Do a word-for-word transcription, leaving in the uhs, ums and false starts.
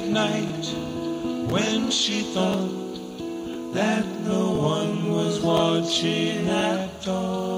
night when she thought that no one was watching at all.